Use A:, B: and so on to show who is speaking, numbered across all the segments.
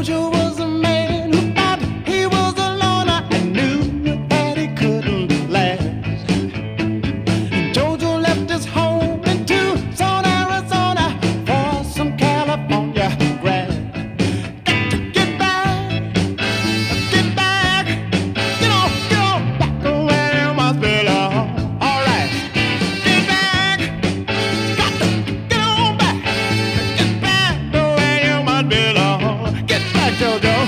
A: Jojo was a man who thought he was a loner and knew that he couldn't last. Jojo left his home in Tucson, Arizona for some California grass. Got to get back, get on back where you must belong. All right, get back, got to get on back to where you must belong. Get back, Jojo.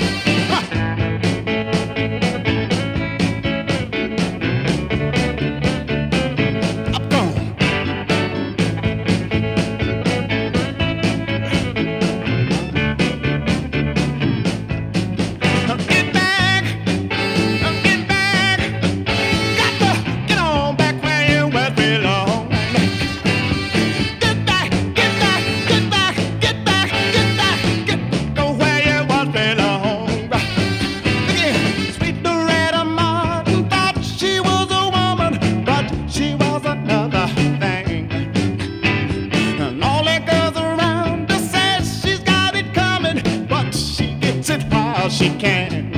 A: Up gone. Get back, got to get on back where you must belong. Get back, go where you must belong. Again, sweet Loretta Martin thought she was a woman, but she was another thing. And all the girls around her says she's got it coming, but she gets it while she can.